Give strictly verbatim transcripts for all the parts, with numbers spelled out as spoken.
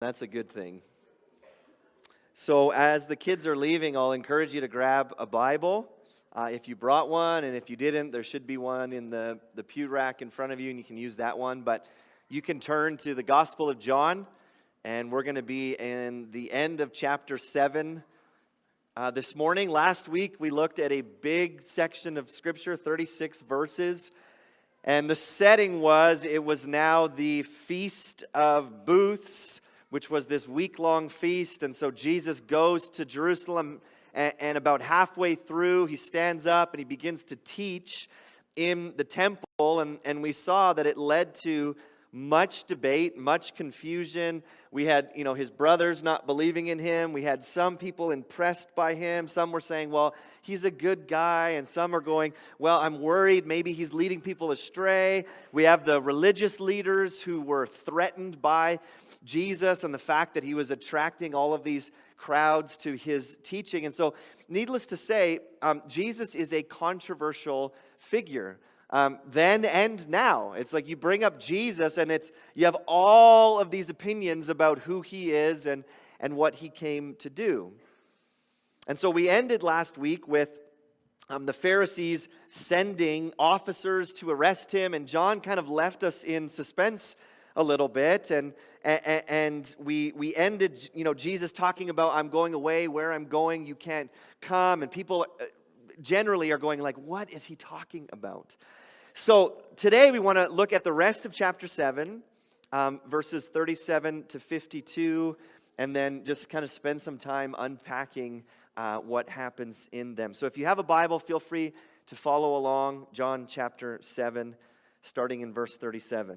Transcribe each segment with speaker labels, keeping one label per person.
Speaker 1: That's a good thing. So as the kids are leaving, I'll encourage you to grab a Bible. Uh, if you brought one, and if you didn't, there should be one in the, the pew rack in front of you, and you can use that one. But you can turn to the Gospel of John, and we're going to be in the end of chapter seven uh, this morning. Last week, we looked at a big section of Scripture, thirty-six verses. And the setting was, it was now the Feast of Booths, which was this week-long feast. And so Jesus goes to Jerusalem, and, and about halfway through, he stands up and he begins to teach in the temple. And, and we saw that it led to much debate, much confusion. We had, you know, his brothers not believing in him. We had some people impressed by him. Some were saying, well, he's a good guy. And some are going, well, I'm worried. Maybe he's leading people astray. We have the religious leaders who were threatened by Jesus and the fact that he was attracting all of these crowds to his teaching. And so, needless to say, um, Jesus is a controversial figure. Um, then and now. It's like you bring up Jesus and it's you have all of these opinions about who he is and, and what he came to do. And so we ended last week with um, the Pharisees sending officers to arrest him, and John kind of left us in suspense a little bit, and and, and we we ended, you know, Jesus talking about, I'm going away, where I'm going you can't come, and people generally are going like, what is he talking about? So today we want to look at the rest of chapter seven, um, verses thirty-seven to fifty-two, and then just kind of spend some time unpacking uh, what happens in them. So if you have a Bible, feel free to follow along. John chapter seven, starting in verse thirty-seven.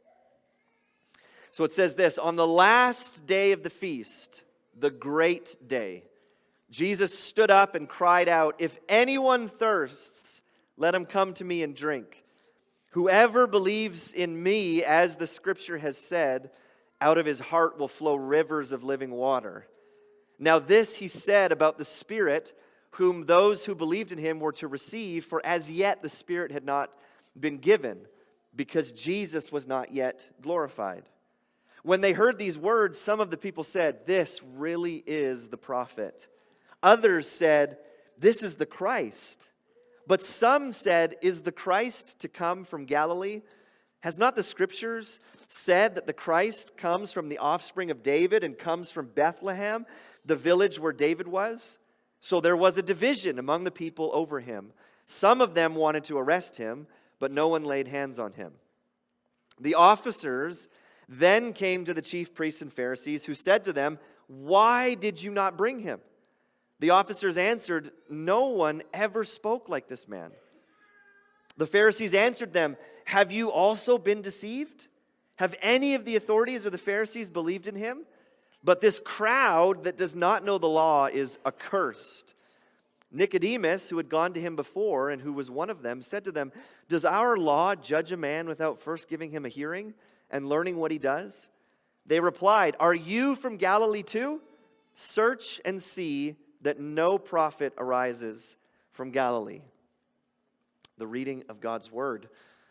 Speaker 1: So it says this: on the last day of the feast, the great day, Jesus stood up and cried out, "If anyone thirsts, let him come to me and drink. Whoever believes in me, as the scripture has said, out of his heart will flow rivers of living water." Now this he said about the Spirit, whom those who believed in him were to receive, for as yet the Spirit had not been given, because Jesus was not yet glorified. When they heard these words, some of the people said, "This really is the prophet." Others said, "This is the Christ." But some said, "Is the Christ to come from Galilee? Has not the Scriptures said that the Christ comes from the offspring of David and comes from Bethlehem, the village where David was?" So there was a division among the people over him. Some of them wanted to arrest him, but no one laid hands on him. The officers then came to the chief priests and Pharisees, who said to them, "Why did you not bring him?" The officers answered, "No one ever spoke like this man." The Pharisees answered them, "Have you also been deceived? Have any of the authorities of the Pharisees believed in him? But this crowd that does not know the law is accursed." Nicodemus, who had gone to him before and who was one of them, said to them, "Does our law judge a man without first giving him a hearing and learning what he does?" They replied, "Are you from Galilee too? Search and see that no prophet arises from Galilee." The reading of God's word.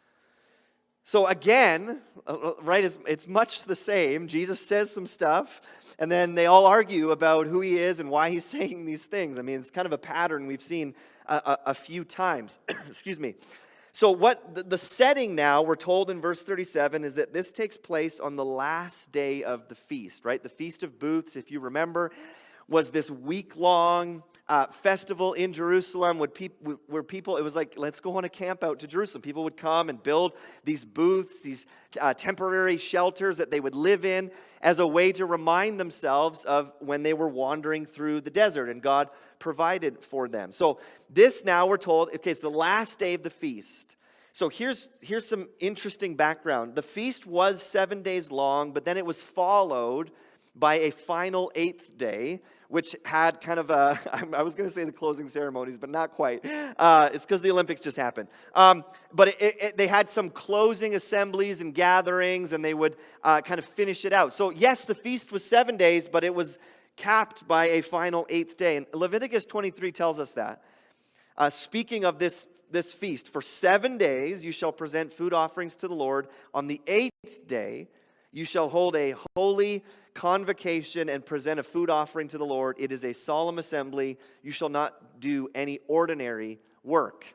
Speaker 1: So again, right, it's, it's much the same. Jesus says some stuff, and then they all argue about who he is and why he's saying these things. I mean, it's kind of a pattern we've seen a, a, a few times. Excuse me. So what the, the setting now, we're told in verse thirty-seven, is that this takes place on the last day of the feast, right? The Feast of Booths, if you remember, was this week-long uh, festival in Jerusalem where people, where people, it was like, let's go on a camp out to Jerusalem. People would come and build these booths, these uh, temporary shelters that they would live in as a way to remind themselves of when they were wandering through the desert and God provided for them. So this now we're told, okay, it's the last day of the feast. So here's, here's some interesting background. The feast was seven days long, but then it was followed by a final eighth day, which had kind of a, I was going to say the closing ceremonies, but not quite. Uh, it's because the Olympics just happened. Um, but it, it, they had some closing assemblies and gatherings, and they would uh, kind of finish it out. So yes, the feast was seven days, but it was capped by a final eighth day. And Leviticus twenty-three tells us that. Uh, speaking of this, this feast, for seven days you shall present food offerings to the Lord. On the eighth day You shall hold a holy convocation and present a food offering to the Lord. It is a solemn assembly. You shall not do any ordinary work.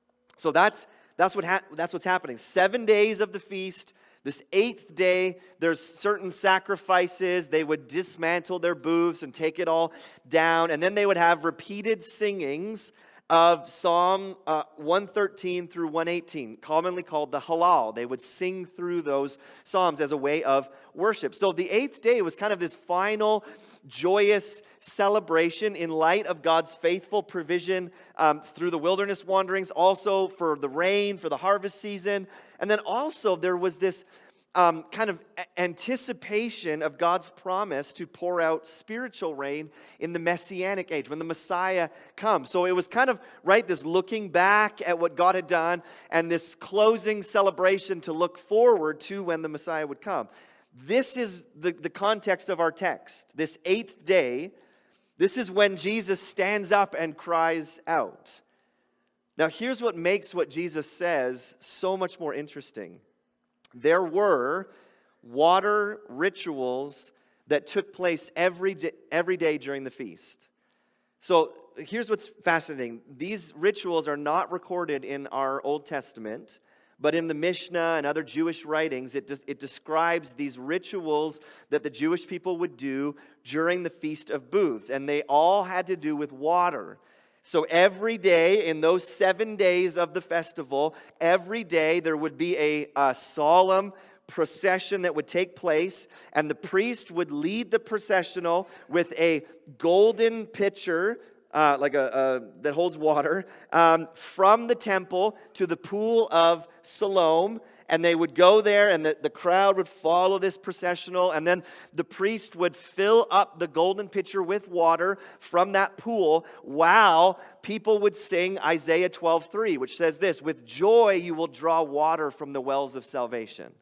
Speaker 1: So that's that's what ha- that's what's happening. Seven days of the feast. This eighth day, there's certain sacrifices. They would dismantle their booths and take it all down. And then they would have repeated singings of Psalm uh, one thirteen through one eighteen, commonly called the Hallel. They would sing through those psalms as a way of worship. So the eighth day was kind of this final joyous celebration in light of God's faithful provision um, through the wilderness wanderings, also for the rain, for the harvest season. And then also there was this um, kind of anticipation of God's promise to pour out spiritual rain in the Messianic age, when the Messiah comes. So it was kind of, right, this looking back at what God had done and this closing celebration to look forward to when the Messiah would come. This is the, the context of our text. This eighth day, this is when Jesus stands up and cries out. Now, here's what makes what Jesus says so much more interesting. There were water rituals that took place every day, every day during the feast. So here's what's fascinating. These rituals are not recorded in our Old Testament, but in the Mishnah and other Jewish writings, it, de- it describes these rituals that the Jewish people would do during the Feast of Booths. And they all had to do with water. So every day in those seven days of the festival, every day there would be a, a solemn procession that would take place. And the priest would lead the processional with a golden pitcher, Uh, like a, a that holds water, um, from the temple to the pool of Siloam, and they would go there, and the, the crowd would follow this processional, and then the priest would fill up the golden pitcher with water from that pool, while people would sing Isaiah twelve three, which says this: "With joy you will draw water from the wells of salvation."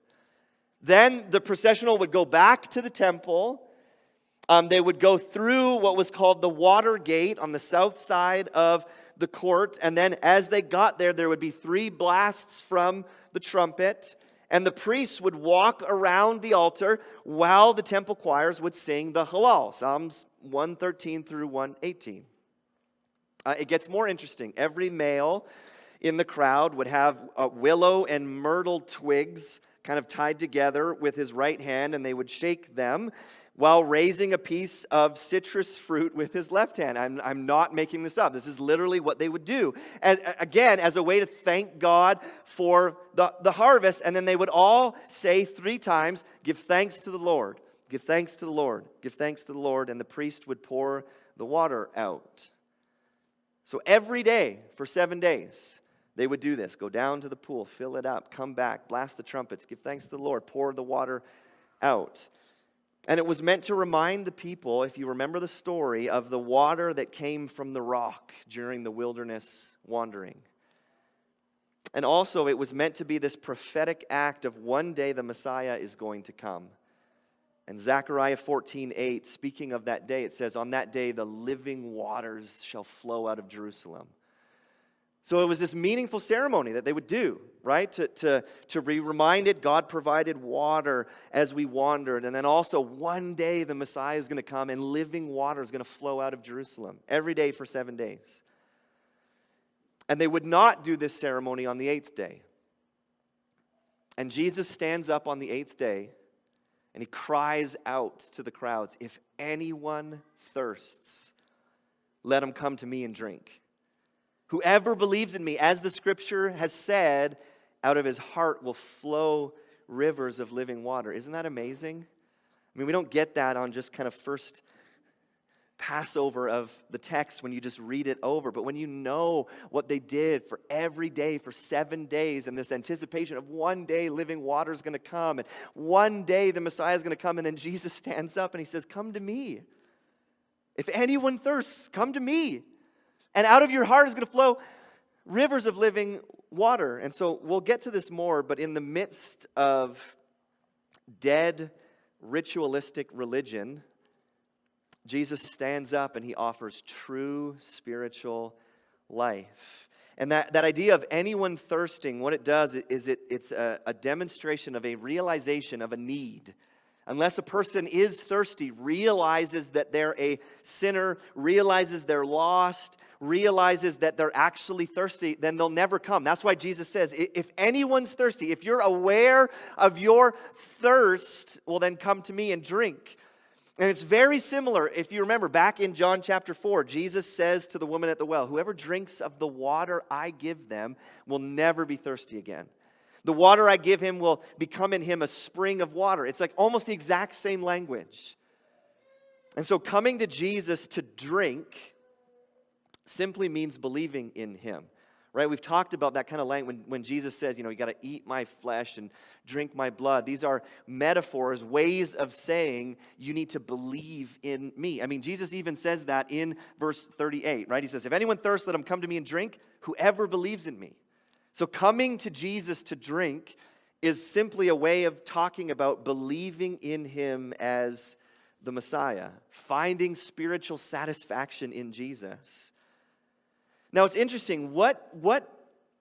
Speaker 1: Then the processional would go back to the temple. Um, they would go through what was called the water gate on the south side of the court. And then as they got there, there would be three blasts from the trumpet. And the priests would walk around the altar while the temple choirs would sing the Hallel, Psalms one thirteen through one eighteen. Uh, it gets more interesting. Every male in the crowd would have uh, willow and myrtle twigs kind of tied together with his right hand, and they would shake them while raising a piece of citrus fruit with his left hand. I'm, I'm not making this up. This is literally what they would do. As, again, as a way to thank God for the, the harvest. And then they would all say three times, "Give thanks to the Lord. Give thanks to the Lord. Give thanks to the Lord." And the priest would pour the water out. So every day for seven days, they would do this. Go down to the pool, fill it up, come back, blast the trumpets, give thanks to the Lord, pour the water out. And it was meant to remind the people, if you remember the story, of the water that came from the rock during the wilderness wandering. And also, it was meant to be this prophetic act of one day the Messiah is going to come. And Zechariah fourteen eight, speaking of that day, it says, "On that day the living waters shall flow out of Jerusalem." So it was this meaningful ceremony that they would do, right? To, to, to be reminded God provided water as we wandered. And then also one day the Messiah is going to come and living water is going to flow out of Jerusalem every day for seven days. And they would not do this ceremony on the eighth day. And Jesus stands up on the eighth day and he cries out to the crowds, "If anyone thirsts, let him come to me and drink. Whoever believes in me, as the scripture has said, out of his heart will flow rivers of living water." Isn't that amazing? I mean, we don't get that on just kind of first Passover of the text when you just read it over. But when you know what they did for every day for seven days and this anticipation of one day living water is going to come and one day the Messiah is going to come, and then Jesus stands up and he says, "Come to me. If anyone thirsts, come to me. And out of your heart is going to flow rivers of living water." And so we'll get to this more, but in the midst of dead, ritualistic religion, Jesus stands up and he offers true spiritual life. And that, that idea of anyone thirsting, what it does is it, it's a, a demonstration of a realization of a need. Unless a person is thirsty, realizes that they're a sinner, realizes they're lost, realizes that they're actually thirsty, then they'll never come. That's why Jesus says, if anyone's thirsty, if you're aware of your thirst, well, then come to me and drink. And it's very similar. If you remember, back in John chapter four, Jesus says to the woman at the well, whoever drinks of the water I give them will never be thirsty again. The water I give him will become in him a spring of water. It's like almost the exact same language. And so coming to Jesus to drink simply means believing in him, right? We've talked about that kind of language when, when Jesus says, you know, you got to eat my flesh and drink my blood. These are metaphors, ways of saying you need to believe in me. I mean, Jesus even says that in verse thirty-eight, right? He says, if anyone thirsts, let him come to me and drink, whoever believes in me. So coming to Jesus to drink is simply a way of talking about believing in him as the Messiah, finding spiritual satisfaction in Jesus. Now it's interesting, what, what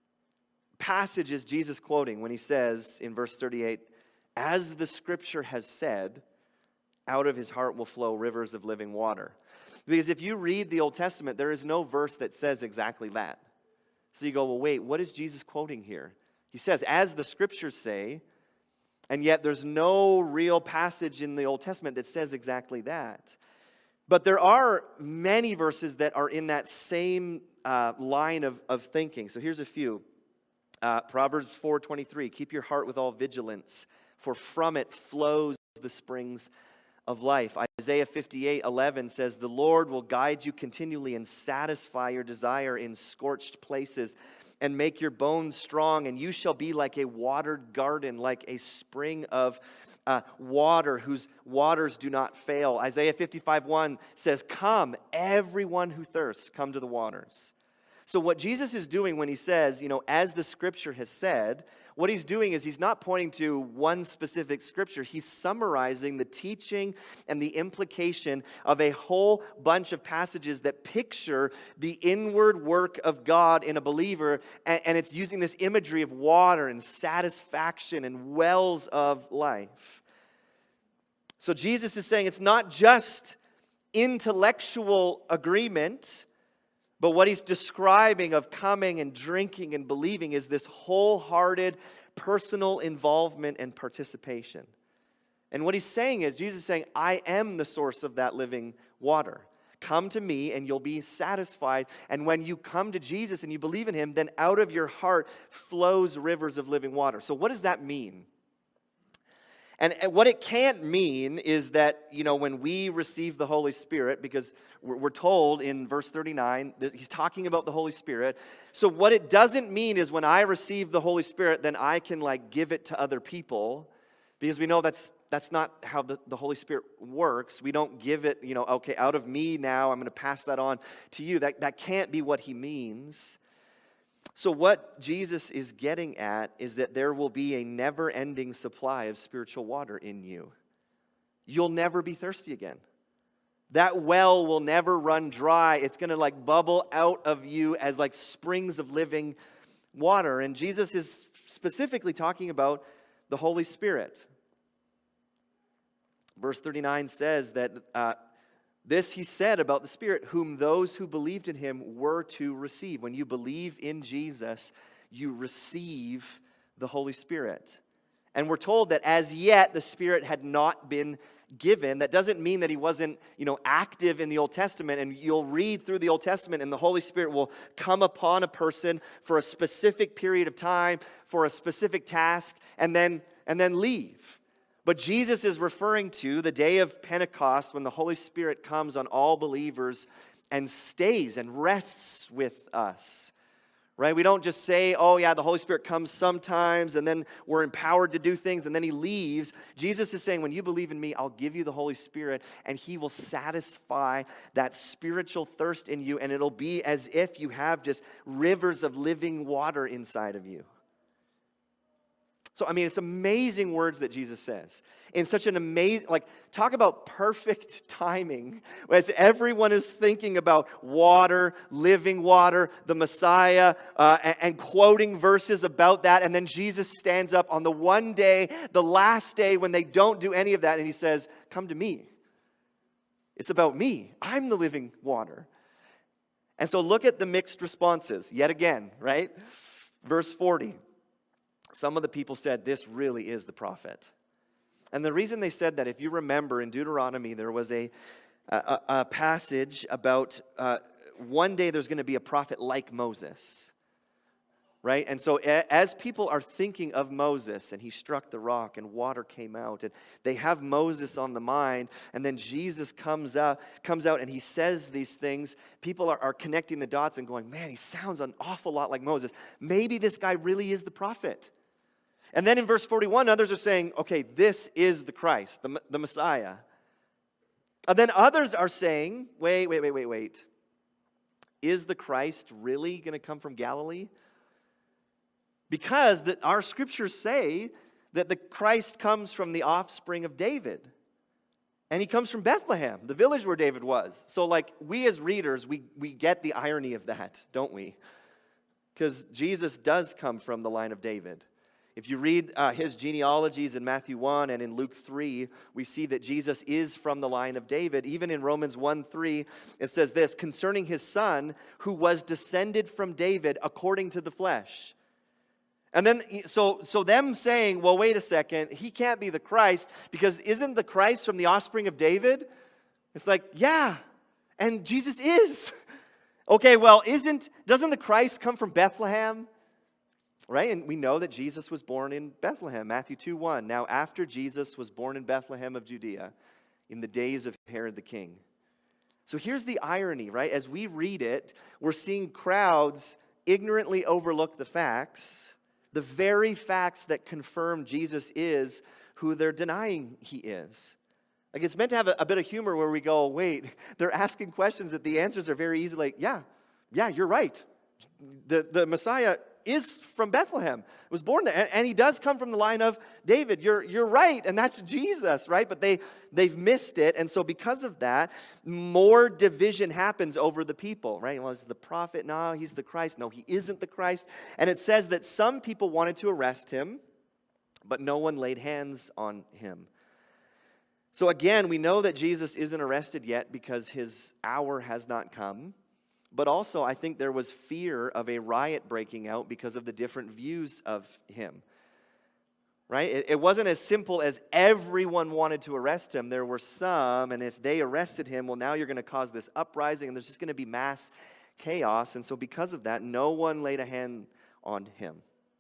Speaker 1: passage is Jesus quoting when he says in verse thirty-eight, as the scripture has said, out of his heart will flow rivers of living water? Because if you read the Old Testament, there is no verse that says exactly that. So you go, well, wait, what is Jesus quoting here? He says, as the scriptures say, and yet there's no real passage in the Old Testament that says exactly that. But there are many verses that are in that same uh, line of, of thinking. So here's a few. Uh, Proverbs four twenty-three, keep your heart with all vigilance, for from it flows the springs of life. Isaiah fifty-eight eleven says, the Lord will guide you continually and satisfy your desire in scorched places and make your bones strong, and you shall be like a watered garden, like a spring of uh, water whose waters do not fail. Isaiah fifty-five one says, come, everyone who thirsts, come to the waters. So what Jesus is doing when he says, you know, as the scripture has said, what he's doing is he's not pointing to one specific scripture. He's summarizing the teaching and the implication of a whole bunch of passages that picture the inward work of God in a believer, and, and it's using this imagery of water and satisfaction and wells of life. So Jesus is saying it's not just intellectual agreement, but what he's describing of coming and drinking and believing is this wholehearted personal involvement and participation. And what he's saying is, Jesus is saying, I am the source of that living water. Come to me and you'll be satisfied. And when you come to Jesus and you believe in him, then out of your heart flows rivers of living water. So what does that mean? And what it can't mean is that, you know, when we receive the Holy Spirit, because we're told in verse thirty-nine that he's talking about the Holy Spirit. So what it doesn't mean is when I receive the Holy Spirit, then I can like give it to other people, because we know that's that's not how the, the Holy Spirit works. We don't give it, you know, okay, out of me now, I'm going to pass that on to you. That, that can't be what he means. So what Jesus is getting at is that there will be a never-ending supply of spiritual water in you. You'll never be thirsty again. That well will never run dry. It's going to like bubble out of you as like springs of living water. And Jesus is specifically talking about the Holy Spirit. Verse thirty-nine says that uh, this he said about the Spirit, whom those who believed in him were to receive. When you believe in Jesus, you receive the Holy Spirit. And we're told that as yet the Spirit had not been given. That doesn't mean that he wasn't, you know, active in the Old Testament. And you'll read through the Old Testament and the Holy Spirit will come upon a person for a specific period of time, for a specific task, and then and then leave. But Jesus is referring to the day of Pentecost when the Holy Spirit comes on all believers and stays and rests with us, right? We don't just say, oh yeah, the Holy Spirit comes sometimes and then we're empowered to do things and then he leaves. Jesus is saying, when you believe in me, I'll give you the Holy Spirit and he will satisfy that spiritual thirst in you, and it'll be as if you have just rivers of living water inside of you. So, I mean, it's amazing words that Jesus says. In such an amazing, like, talk about perfect timing. As everyone is thinking about water, living water, the Messiah, uh, and, and quoting verses about that. And then Jesus stands up on the one day, the last day, when they don't do any of that. And he says, come to me. It's about me. I'm the living water. And so look at the mixed responses yet again, right? Verse forty. Some of the people said, this really is the prophet. And the reason they said that, if you remember in Deuteronomy, there was a, a, a passage about uh, one day there's going to be a prophet like Moses. Right? And so a, as people are thinking of Moses, and he struck the rock and water came out, and they have Moses on the mind, and then Jesus comes out, comes out and he says these things, people are, are connecting the dots and going, man, he sounds an awful lot like Moses. Maybe this guy really is the prophet. And then in verse forty-one, others are saying, okay, this is the Christ, the, the Messiah. And then others are saying, wait, wait, wait, wait, wait. Is the Christ really going to come from Galilee? Because the, our scriptures say that the Christ comes from the offspring of David. And he comes from Bethlehem, the village where David was. So like, we as readers, we, we get the irony of that, don't we? Because Jesus does come from the line of David. If you read uh, his genealogies in Matthew one and in Luke three, we see that Jesus is from the line of David. Even in Romans one three, it says this, concerning his son, who was descended from David according to the flesh. And then, so, so them saying, well, wait a second, he can't be the Christ, because isn't the Christ from the offspring of David? It's like, yeah, and Jesus is. Okay, well, isn't, doesn't the Christ come from Bethlehem? Right? And we know that Jesus was born in Bethlehem. Matthew two one. Now after Jesus was born in Bethlehem of Judea, in the days of Herod the king. So here's the irony, right? As we read it, we're seeing crowds ignorantly overlook the facts, the very facts that confirm Jesus is who they're denying he is. Like, it's meant to have a, a bit of humor where we go, wait, they're asking questions that the answers are very easy, like, yeah, yeah, you're right. The, the Messiah is from Bethlehem, was born there, and, and he does come from the line of David. You're, you're right, and that's Jesus, right? But they, they've missed it, and so because of that, more division happens over the people, right? Well, is the prophet? No, he's the Christ. No, he isn't the Christ. And it says that some people wanted to arrest him, but no one laid hands on him. So again, we know that Jesus isn't arrested yet because his hour has not come. But also, I think there was fear of a riot breaking out because of the different views of him. Right? It, it wasn't as simple as everyone wanted to arrest him. There were some, and if they arrested him, well, now you're going to cause this uprising, and there's just going to be mass chaos. And so because of that, no one laid a hand on him.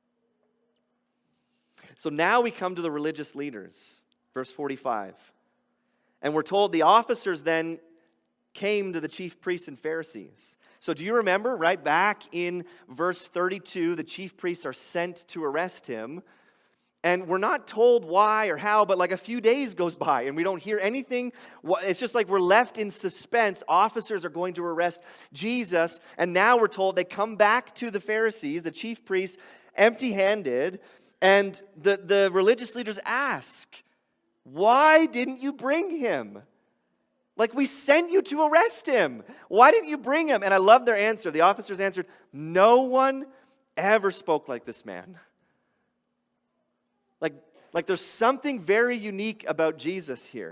Speaker 1: So now we come to the religious leaders. Verse forty-five. And we're told the officers then came to the chief priests and Pharisees. So do you remember, right, back in verse thirty-two, the chief priests are sent to arrest him. And we're not told why or how, but like a few days goes by and we don't hear anything. It's just like we're left in suspense. Officers are going to arrest Jesus. And now we're told they come back to the Pharisees, the chief priests, empty-handed. And the, the religious leaders ask, why didn't you bring him? Like, we sent you to arrest him. Why didn't you bring him? And I love their answer. The officers answered, no one ever spoke like this man. Like, like there's something very unique about Jesus here.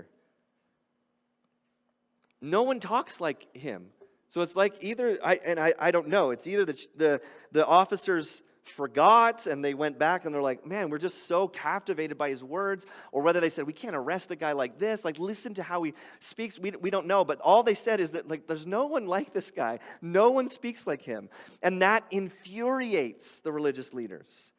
Speaker 1: No one talks like him. So it's like either, I, and I, I don't know, it's either the, the, the officers forgot and they went back and they're like, man, we're just so captivated by his words, or whether they said, we can't arrest a guy like this, like listen to how he speaks. We, we don't know, but all they said is that like there's no one like this guy. No one speaks like him. And that infuriates the religious leaders.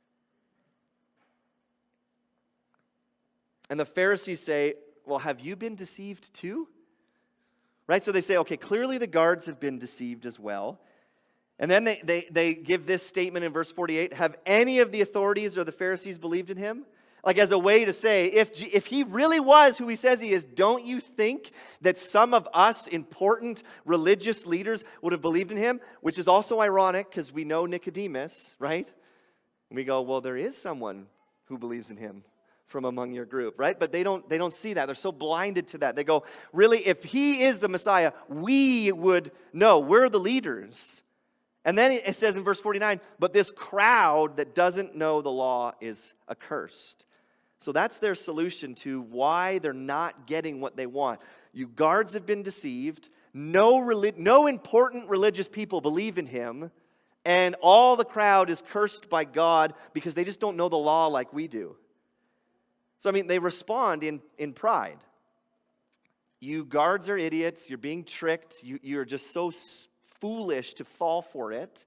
Speaker 1: And the Pharisees say, well, have you been deceived too? Right? So they say, okay, clearly the guards have been deceived as well. And then they, they, they give this statement in verse forty-eight, have any of the authorities or the Pharisees believed in him? Like as a way to say, if, if he really was who he says he is, don't you think that some of us important religious leaders would have believed in him? Which is also ironic because we know Nicodemus, right? And we go, well, there is someone who believes in him from among your group, right? But they don't they don't see that. They're so blinded to that. They go, really, if he is the Messiah, we would know. We're the leaders. And then it says in verse forty-nine, but this crowd that doesn't know the law is accursed. So that's their solution to why they're not getting what they want. You guards have been deceived. No, relig- no important religious people believe in him. And all the crowd is cursed by God because they just don't know the law like we do. So, I mean, they respond in, in pride. You guards are idiots. You're being tricked. You, you're just so foolish to fall for it.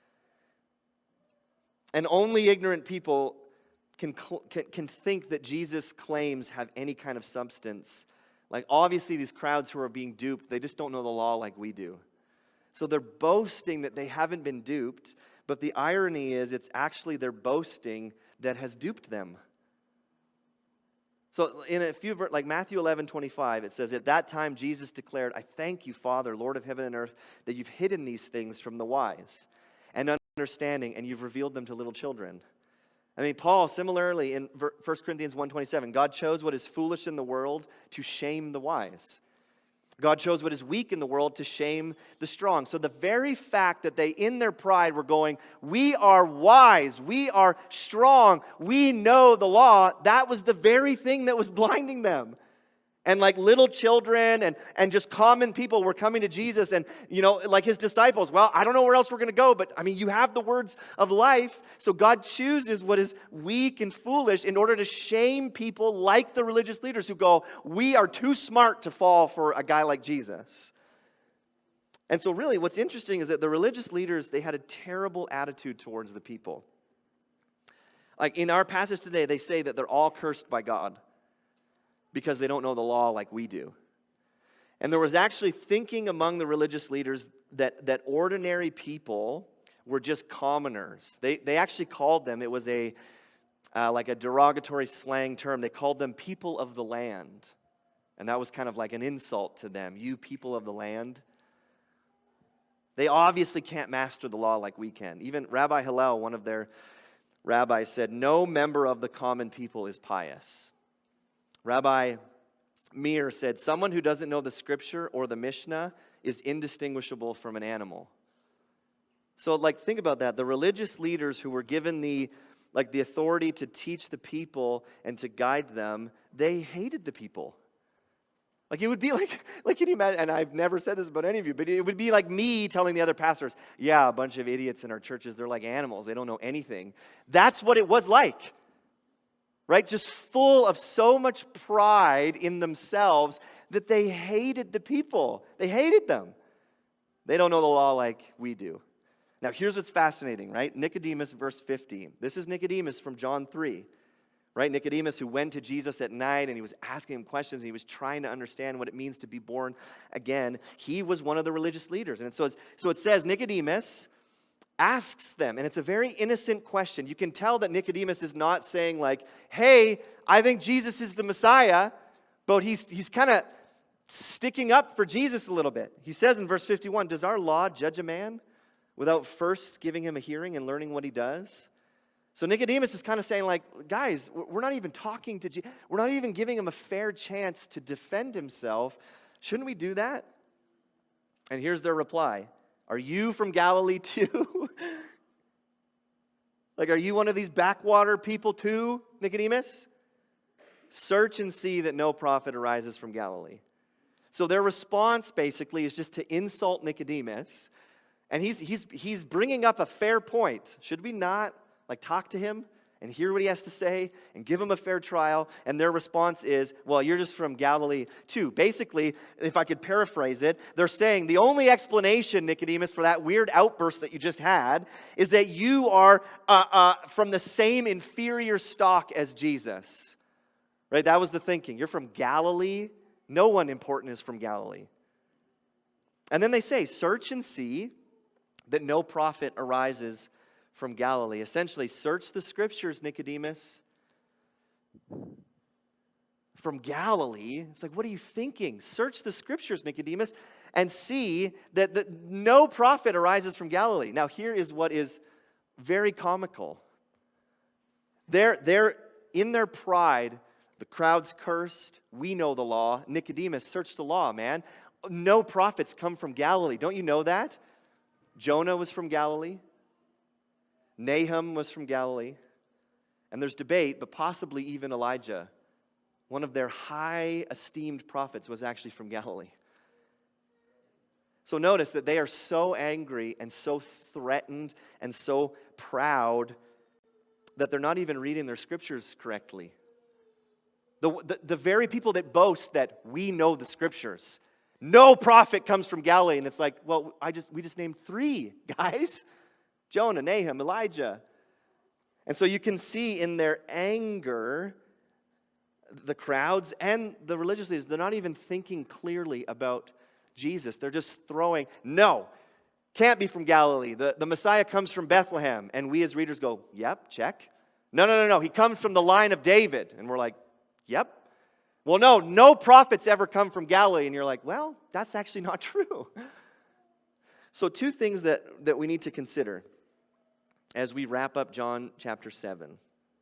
Speaker 1: And only ignorant people can, can, can think that Jesus' claims have any kind of substance. Like, obviously, these crowds who are being duped, they just don't know the law like we do. So they're boasting that they haven't been duped, but the irony is it's actually their boasting that has duped them. So in a few, like Matthew eleven twenty-five, it says, at that time Jesus declared, I thank you, Father, Lord of heaven and earth, that you've hidden these things from the wise and understanding, and you've revealed them to little children. I mean, Paul, similarly, in First Corinthians one twenty-seven, God chose what is foolish in the world to shame the wise. God chose what is weak in the world to shame the strong. So the very fact that they, in their pride, were going, we are wise, we are strong, we know the law, that was the very thing that was blinding them. And like little children and, and just common people were coming to Jesus and, you know, like his disciples, well, I don't know where else we're going to go, but I mean, you have the words of life. So God chooses what is weak and foolish in order to shame people like the religious leaders who go, we are too smart to fall for a guy like Jesus. And so really what's interesting is that the religious leaders, they had a terrible attitude towards the people. Like in our passage today, they say that they're all cursed by God, because they don't know the law like we do. And there was actually thinking among the religious leaders that, that ordinary people were just commoners. They, they actually called them, it was a uh, like a derogatory slang term, they called them people of the land. And that was kind of like an insult to them, you people of the land. They obviously can't master the law like we can. Even Rabbi Hillel, one of their rabbis, said, no member of the common people is pious. Rabbi Meir said, someone who doesn't know the scripture or the Mishnah is indistinguishable from an animal. So, like, think about that. The religious leaders who were given the, like, the authority to teach the people and to guide them, they hated the people. Like, it would be like, like, can you imagine, and I've never said this about any of you, but it would be like me telling the other pastors, yeah, a bunch of idiots in our churches, they're like animals. They don't know anything. That's what it was like. Right? Just full of so much pride in themselves that they hated the people. They hated them. They don't know the law like we do. Now, here's what's fascinating, right? Nicodemus, verse fifteen. This is Nicodemus from John three, right? Nicodemus who went to Jesus at night and he was asking him questions and he was trying to understand what it means to be born again. He was one of the religious leaders. And so, it's, so it says Nicodemus asks them, and it's a very innocent question. You can tell that Nicodemus is not saying like, hey, I think Jesus is the Messiah, but he's, he's kind of sticking up for Jesus a little bit. He says in verse fifty-one, does our law judge a man without first giving him a hearing and learning what he does? So Nicodemus is kind of saying like, guys, we're not even talking to Jesus. We're not even giving him a fair chance to defend himself. Shouldn't we do that? And here's their reply. Are you from Galilee too? Like, are you one of these backwater people too, Nicodemus? Search and see that no prophet arises from Galilee. So their response basically is just to insult Nicodemus. And he's, he's, he's bringing up a fair point. Should we not like talk to him and hear what he has to say and give him a fair trial? And their response is, well, you're just from Galilee too. Basically, if I could paraphrase it, they're saying the only explanation, Nicodemus, for that weird outburst that you just had is that you are uh, uh, from the same inferior stock as Jesus. Right? That was the thinking. You're from Galilee. No one important is from Galilee. And then they say, search and see that no prophet arises from Galilee. Essentially, search the scriptures, Nicodemus. From Galilee? It's like, what are you thinking? Search the scriptures, Nicodemus, and see that, that no prophet arises from Galilee. Now, here is what is very comical. Their, their in their pride, the crowds cursed. We know the law. Nicodemus, search the law, man. No prophets come from Galilee. Don't you know that? Jonah was from Galilee. Nahum was from Galilee. And there's debate, but possibly even Elijah, one of their high esteemed prophets, was actually from Galilee. So notice that they are so angry and so threatened and so proud that they're not even reading their scriptures correctly. The, the, the very people that boast that we know the scriptures, no prophet comes from Galilee, and it's like, well, I just we just named three guys: Jonah, Nahum, Elijah. And so you can see in their anger, the crowds and the religious leaders, they're not even thinking clearly about Jesus. They're just throwing, no, can't be from Galilee. The, the Messiah comes from Bethlehem. And we as readers go, yep, check. No, no, no, no, he comes from the line of David. And we're like, yep. Well, no, no prophets ever come from Galilee. And you're like, well, that's actually not true. So two things that, that we need to consider as we wrap up John chapter seven.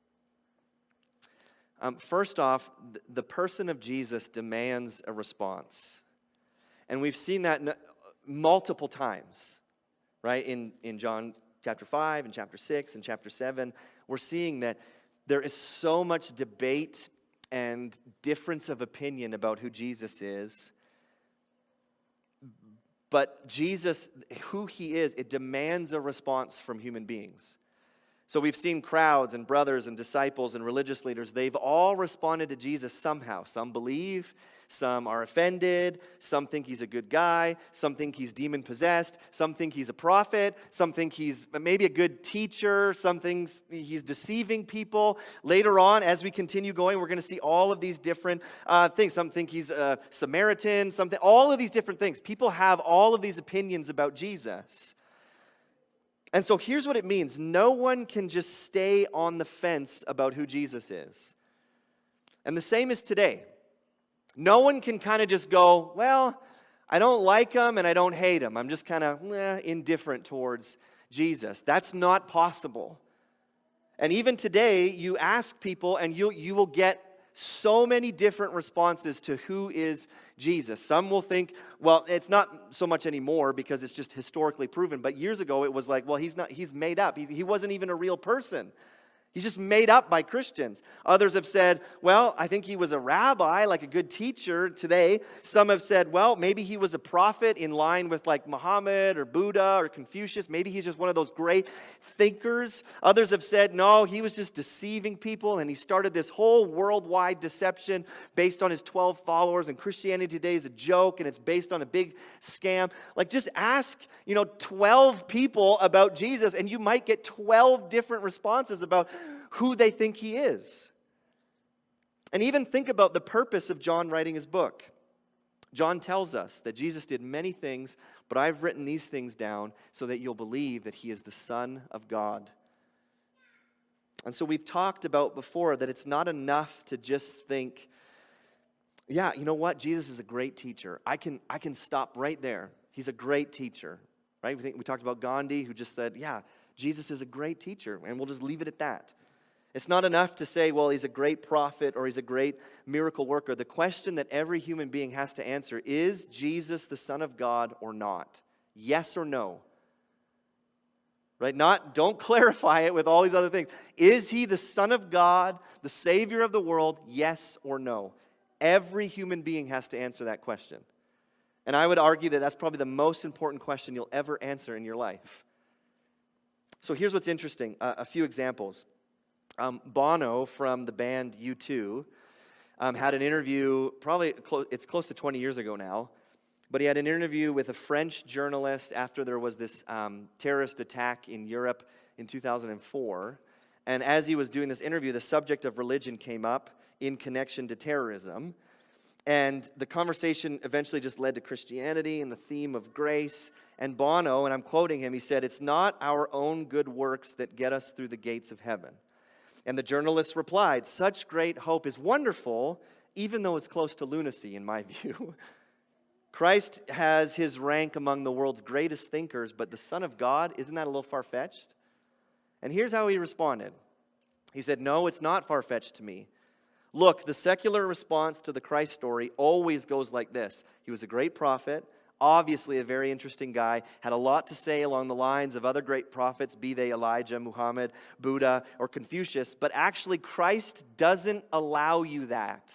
Speaker 1: Um, first off, the person of Jesus demands a response. And we've seen that multiple times, right? In, in John chapter five and chapter six and chapter seven, we're seeing that there is so much debate and difference of opinion about who Jesus is. But Jesus, who he is, it demands a response from human beings. So we've seen crowds and brothers and disciples and religious leaders. They've all responded to Jesus somehow. Some believe, some are offended, some think he's a good guy, some think he's demon-possessed, some think he's a prophet, some think he's maybe a good teacher, some think he's deceiving people. Later on, as we continue going, we're going to see all of these different uh, things. Some think he's a Samaritan, something, all of these different things. People have all of these opinions about Jesus. And so here's what it means. No one can just stay on the fence about who Jesus is. And the same is today. No one can kind of just go, well, I don't like him and I don't hate him. I'm just kind of eh, indifferent towards Jesus. That's not possible. And even today, you ask people and you, you will get so many different responses to who is Jesus. Some will think, well, it's not so much anymore because it's just historically proven. But years ago, it was like, well, he's not. He's made up. He, he wasn't even a real person. He's just made up by Christians. Others have said, well, I think he was a rabbi, like a good teacher today. Some have said, well, maybe he was a prophet in line with like Muhammad or Buddha or Confucius. Maybe he's just one of those great thinkers. Others have said, no, he was just deceiving people and he started this whole worldwide deception based on his twelve followers, and Christianity today is a joke and it's based on a big scam. Like, just ask, you know, twelve people about Jesus and you might get twelve different responses about who they think he is. And even think about the purpose of John writing his book. John tells us that Jesus did many things, but I've written these things down so that you'll believe that he is the Son of God. And so we've talked about before that it's not enough to just think, yeah, you know what? Jesus is a great teacher. I can, I can stop right there. He's a great teacher, right? We, think, we talked about Gandhi, who just said, yeah, Jesus is a great teacher, and we'll just leave it at that. It's not enough to say, well, he's a great prophet or he's a great miracle worker. The question that every human being has to answer, is Jesus the Son of God or not? Yes or no? Right? Not, don't clarify it with all these other things. Is he the Son of God, the Savior of the world? Yes or no? Every human being has to answer that question. And I would argue that that's probably the most important question you'll ever answer in your life. So here's what's interesting, uh, a few examples. Um, Bono from the band U two um, had an interview, probably clo- it's close to twenty years ago now, but he had an interview with a French journalist after there was this um, terrorist attack in Europe in two thousand four. And as he was doing this interview, the subject of religion came up in connection to terrorism. And the conversation eventually just led to Christianity and the theme of grace. And Bono, and I'm quoting him, he said, "It's not our own good works that get us through the gates of heaven." And the journalist replied, "Such great hope is wonderful, even though it's close to lunacy, in my view. Christ has his rank among the world's greatest thinkers, but the Son of God, isn't that a little far-fetched?" And here's how he responded. He said, no, it's not far-fetched to me. Look, the secular response to the Christ story always goes like this. He was a great prophet, obviously a very interesting guy, had a lot to say along the lines of other great prophets, be they Elijah, Muhammad, Buddha, or Confucius. But actually, Christ doesn't allow you that.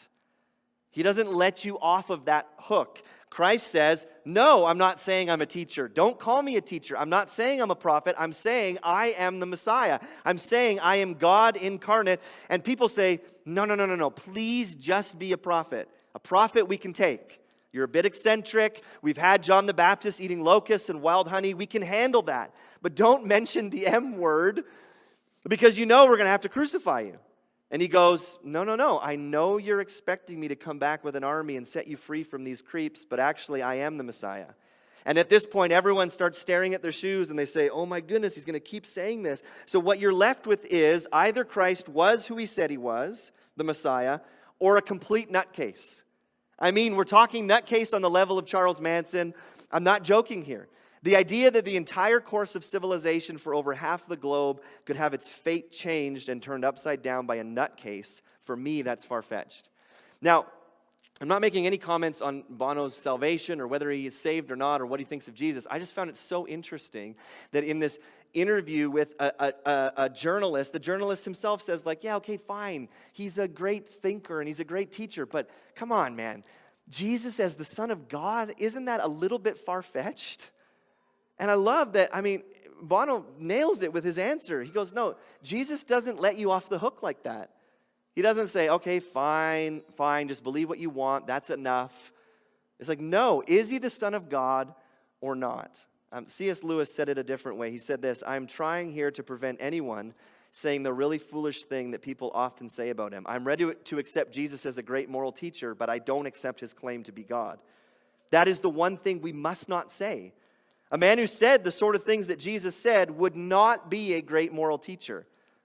Speaker 1: He doesn't let you off of that hook. Christ says, no, I'm not saying I'm a teacher. Don't call me a teacher. I'm not saying I'm a prophet. I'm saying I am the Messiah. I'm saying I am God incarnate. And people say, no, no, no, no, no. Please just be a prophet. A prophet we can take. You're a bit eccentric. We've had John the Baptist eating locusts and wild honey. We can handle that. But don't mention the M word because you know we're going to have to crucify you. And he goes, no, no, no. I know you're expecting me to come back with an army and set you free from these creeps, but actually I am the Messiah. And at this point, everyone starts staring at their shoes and they say, oh my goodness, he's going to keep saying this. So what you're left with is either Christ was who he said he was, the Messiah, or a complete nutcase. I mean, we're talking nutcase on the level of Charles Manson. I'm not joking here. The idea that the entire course of civilization for over half the globe could have its fate changed and turned upside down by a nutcase, for me, that's far-fetched. Now, I'm not making any comments on Bono's salvation or whether he is saved or not or what he thinks of Jesus. I just found it so interesting that in this interview with a, a, a, a journalist, the journalist himself says, like, yeah, okay, fine. He's a great thinker and he's a great teacher, but come on, man. Jesus as the Son of God, isn't that a little bit far-fetched? And I love that, I mean, Bono nails it with his answer. He goes, no, Jesus doesn't let you off the hook like that. He doesn't say, okay, fine, fine, just believe what you want, that's enough. It's like, no, is he the Son of God or not? Um, C S Lewis said it a different way. He said this, I'm trying here to prevent anyone saying the really foolish thing that people often say about him. I'm ready to accept Jesus as a great moral teacher, but I don't accept his claim to be God. That is the one thing we must not say. A man who said the sort of things that Jesus said would not be a great moral teacher.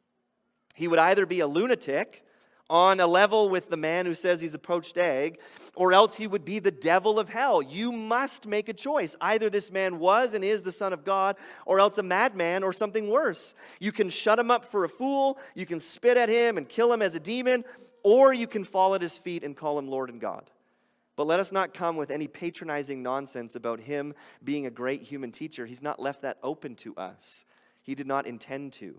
Speaker 1: He would either be a lunatic on a level with the man who says he's a poached egg, or else he would be the devil of hell. You must make a choice. Either this man was and is the Son of God, or else a madman or something worse. You can shut him up for a fool, you can spit at him and kill him as a demon, or you can fall at his feet and call him Lord and God. But let us not come with any patronizing nonsense about him being a great human teacher. He's not left that open to us. He did not intend to.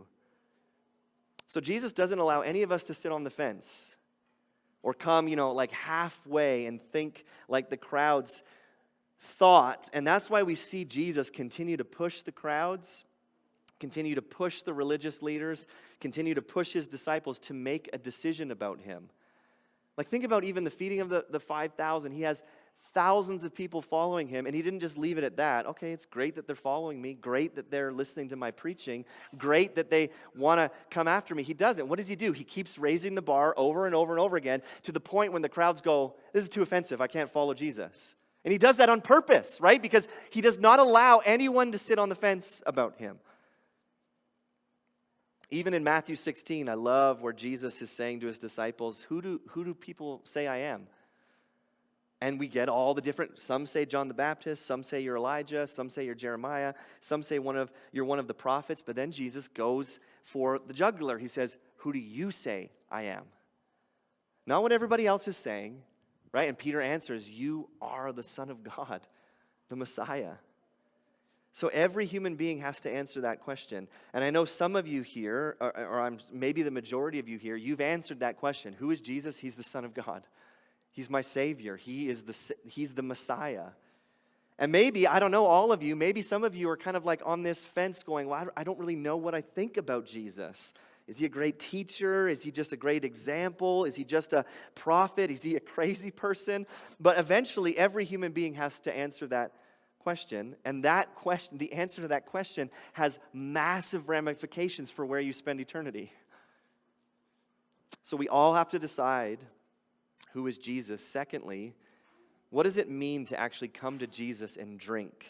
Speaker 1: So Jesus doesn't allow any of us to sit on the fence or come, you know, like halfway and think like the crowds thought. And that's why we see Jesus continue to push the crowds, continue to push the religious leaders, continue to push his disciples to make a decision about him. Like, think about even the feeding of the, the five thousand. He has thousands of people following him, and he didn't just leave it at that. Okay, it's great that they're following me. Great that they're listening to my preaching. Great that they want to come after me. He doesn't. What does he do? He keeps raising the bar over and over and over again to the point when the crowds go, this is too offensive. I can't follow Jesus. And he does that on purpose, right? Because he does not allow anyone to sit on the fence about him. Even in Matthew sixteen, I love where Jesus is saying to his disciples, who do, who do people say I am? And we get all the different, some say John the Baptist, some say you're Elijah, some say you're Jeremiah, some say one of you're one of the prophets, but then Jesus goes for the jugular. He says, who do you say I am? Not what everybody else is saying, right? And Peter answers, you are the Son of God, the Messiah. So every human being has to answer that question. And I know some of you here, or, or I'm, maybe the majority of you here, you've answered that question. Who is Jesus? He's the Son of God. He's my Savior. He is the, he's the Messiah. And maybe, I don't know, all of you, maybe some of you are kind of like on this fence going, well, I don't really know what I think about Jesus. Is he a great teacher? Is he just a great example? Is he just a prophet? Is he a crazy person? But eventually, every human being has to answer that question, and that question, the answer to that question has massive ramifications for where you spend eternity. So we all have to decide who is Jesus. Secondly, what does it mean to actually come to Jesus and drink?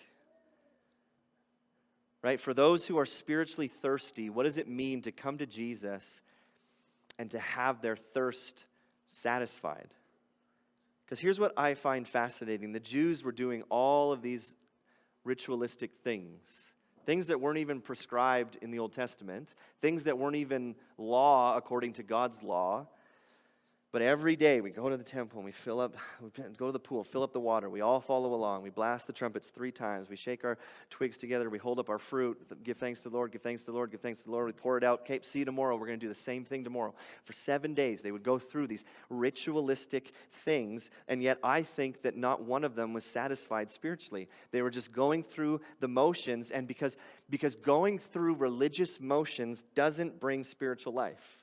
Speaker 1: Right? For those who are spiritually thirsty, what does it mean to come to Jesus and to have their thirst satisfied? Because here's what I find fascinating. The Jews were doing all of these ritualistic things. things that weren't even prescribed in the Old Testament, things that weren't even law according to God's law. But every day we go to the temple and we fill up, we go to the pool, fill up the water. We all follow along. We blast the trumpets three times. We shake our twigs together. We hold up our fruit. Give thanks to the Lord, give thanks to the Lord, give thanks to the Lord. We pour it out. Okay, see you tomorrow. We're going to do the same thing tomorrow. For seven days, they would go through these ritualistic things, and yet I think that not one of them was satisfied spiritually. They were just going through the motions, and because, because going through religious motions doesn't bring spiritual life.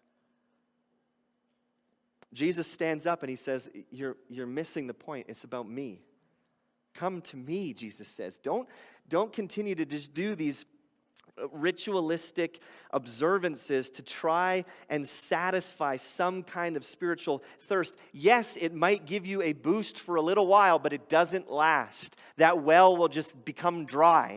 Speaker 1: Jesus stands up and he says, you're, you're missing the point. It's about me. Come to me, Jesus says. Don't, don't continue to just do these ritualistic observances to try and satisfy some kind of spiritual thirst. Yes, it might give you a boost for a little while, but it doesn't last. That well will just become dry.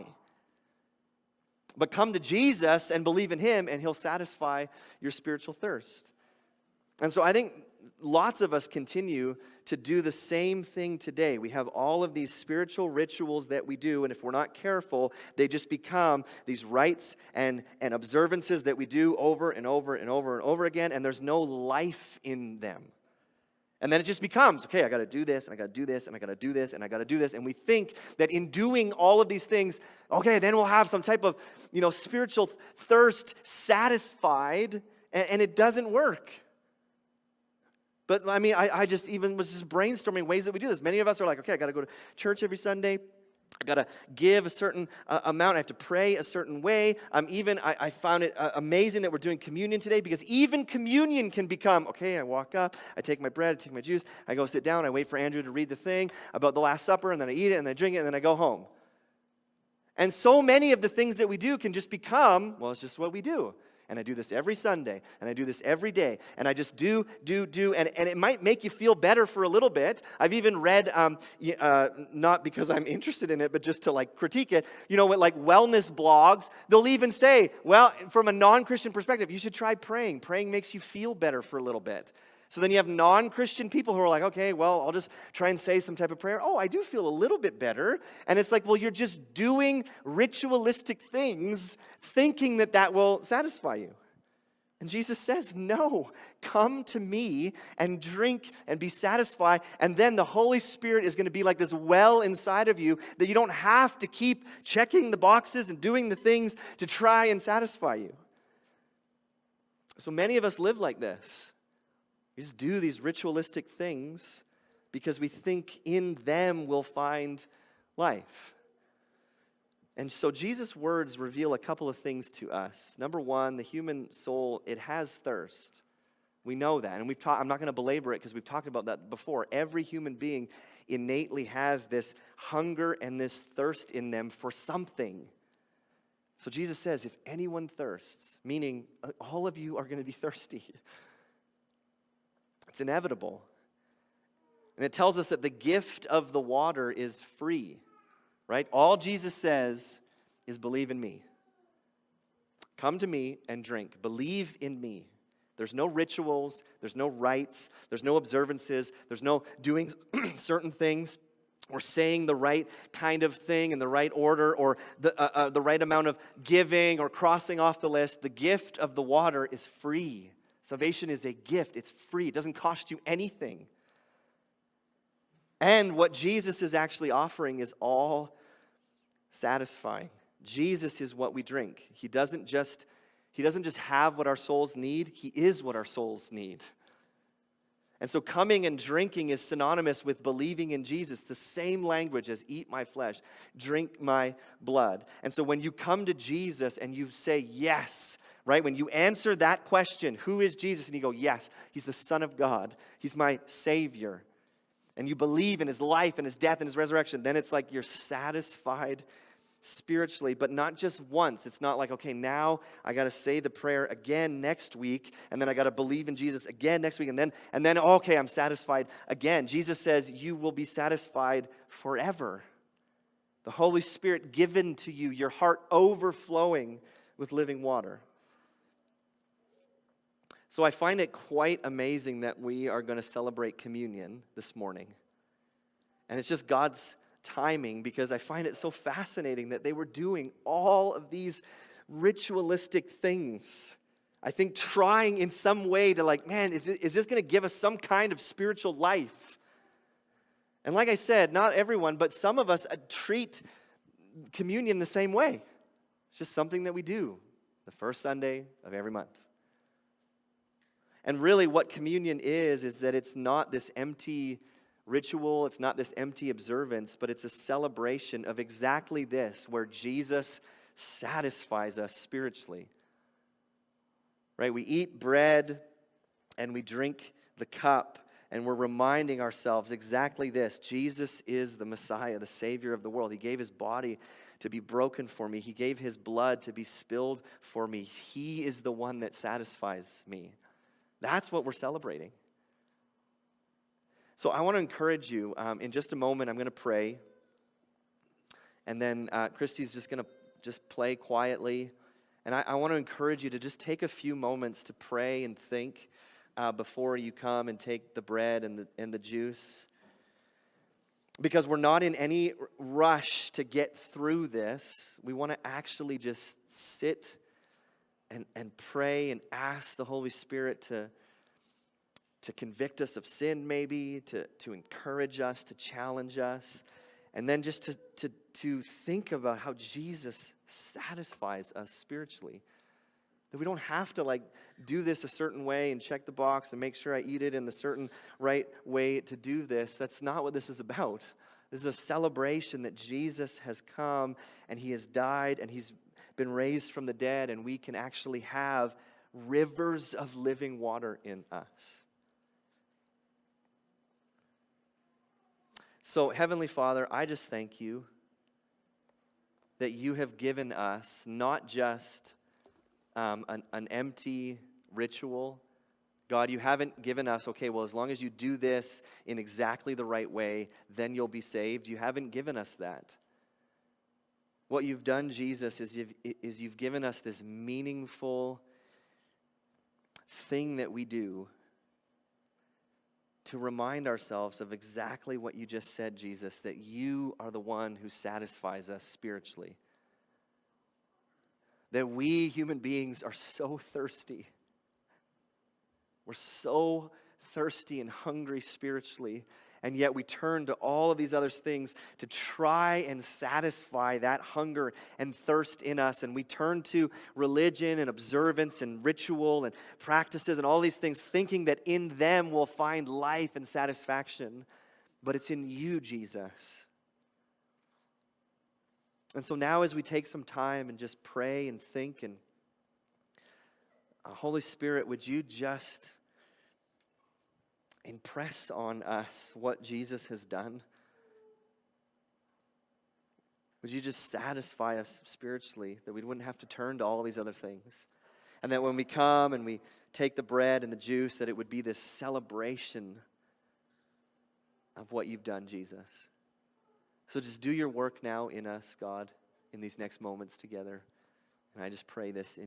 Speaker 1: But come to Jesus and believe in him, and he'll satisfy your spiritual thirst. And so I think lots of us continue to do the same thing today. We have all of these spiritual rituals that we do, and if we're not careful, they just become these rites and, and observances that we do over and over and over and over again, and there's no life in them. And then it just becomes, okay, I got to do this, and I got to do this, and I got to do this, and I got to do this, and we think that in doing all of these things, okay, then we'll have some type of, you know, spiritual thirst satisfied, and, and it doesn't work. But, I mean, I, I just even was just brainstorming ways that we do this. Many of us are like, okay, I got to go to church every Sunday. I got to give a certain uh, amount. I have to pray a certain way. Um, even, I, I found it uh, amazing that we're doing communion today, because even communion can become, okay, I walk up, I take my bread, I take my juice, I go sit down, I wait for Andrew to read the thing about the Last Supper, and then I eat it, and then I drink it, and then I go home. And so many of the things that we do can just become, well, it's just what we do. And I do this every Sunday, and I do this every day, and I just do, do, do, and, and it might make you feel better for a little bit. I've even read, um, uh, not because I'm interested in it, but just to like critique it, you know, with like wellness blogs, they'll even say, well, from a non-Christian perspective, you should try praying. Praying makes you feel better for a little bit. So then you have non-Christian people who are like, okay, well, I'll just try and say some type of prayer. Oh, I do feel a little bit better. And it's like, well, you're just doing ritualistic things thinking that that will satisfy you. And Jesus says, no, come to me and drink and be satisfied. And then the Holy Spirit is going to be like this well inside of you that you don't have to keep checking the boxes and doing the things to try and satisfy you. So many of us live like this. We just do these ritualistic things because we think in them we'll find life. And so Jesus' words reveal a couple of things to us. Number one, the human soul, it has thirst. We know that. And we've talked, I'm not going to belabor it because we've talked about that before. Every human being innately has this hunger and this thirst in them for something. So Jesus says, if anyone thirsts, meaning all of you are going to be thirsty. It's inevitable. And it tells us that the gift of the water is free, right? All Jesus says is believe in me. Come to me and drink. Believe in me. There's no rituals. There's no rites. There's no observances. There's no doing certain things or saying the right kind of thing in the right order or the, uh, uh, the right amount of giving or crossing off the list. The gift of the water is free. Salvation is a gift. It's free. It doesn't cost you anything. And what Jesus is actually offering is all satisfying. Jesus is what we drink. He doesn't just, he doesn't just have what our souls need. He is what our souls need. And so coming and drinking is synonymous with believing in Jesus, the same language as eat my flesh, drink my blood. And so when you come to Jesus and you say yes, right? When you answer that question, who is Jesus? And you go, yes, he's the Son of God. He's my Savior. And you believe in his life and his death and his resurrection, then it's like you're satisfied spiritually, but not just once. It's not like, okay, now I got to say the prayer again next week, and then I got to believe in Jesus again next week, and then, and then okay, I'm satisfied again. Jesus says you will be satisfied forever. The Holy Spirit given to you, your heart overflowing with living water. So I find it quite amazing that we are going to celebrate communion this morning. And it's just God's timing because I find it so fascinating that they were doing all of these ritualistic things. I think trying in some way to like, man, is this, is this going to give us some kind of spiritual life? And like I said, not everyone, but some of us uh, treat communion the same way. It's just something that we do the first Sunday of every month. And really what communion is, is that it's not this empty ritual, it's not this empty observance, but it's a celebration of exactly this, where Jesus satisfies us spiritually. Right? We eat bread and we drink the cup, and we're reminding ourselves exactly this. Jesus is the Messiah, the Savior of the world. He gave his body to be broken for me. He gave his blood to be spilled for me. He is the one that satisfies me. That's what we're celebrating. So I want to encourage you, um, in just a moment, I'm going to pray. And then uh, Christy's just going to just play quietly. And I, I want to encourage you to just take a few moments to pray and think uh, before you come and take the bread and the, and the juice. Because we're not in any rush to get through this. We want to actually just sit and, and pray and ask the Holy Spirit to, to convict us of sin maybe, to, to encourage us, to challenge us. And then just to, to, to think about how Jesus satisfies us spiritually. That we don't have to like do this a certain way and check the box and make sure I eat it in the certain right way to do this. That's not what this is about. This is a celebration that Jesus has come and he has died and he's been raised from the dead, and we can actually have rivers of living water in us. So, Heavenly Father, I just thank you that you have given us not just um, an, an empty ritual. God, you haven't given us, okay, well, as long as you do this in exactly the right way, then you'll be saved. You haven't given us that. What you've done, Jesus, is you've, is you've given us this meaningful thing that we do to remind ourselves of exactly what you just said, Jesus, that you are the one who satisfies us spiritually. That we human beings are so thirsty. We're so thirsty and hungry spiritually, and yet we turn to all of these other things to try and satisfy that hunger and thirst in us. And we turn to religion and observance and ritual and practices and all these things, thinking that in them we'll find life and satisfaction. But it's in you, Jesus. And so now as we take some time and just pray and think, and uh, Holy Spirit, would you just impress on us what Jesus has done? Would you just satisfy us spiritually, that we wouldn't have to turn to all these other things? And that when we come and we take the bread and the juice, that it would be this celebration of what you've done, Jesus. So just do your work now in us, God, in these next moments together. And I just pray this in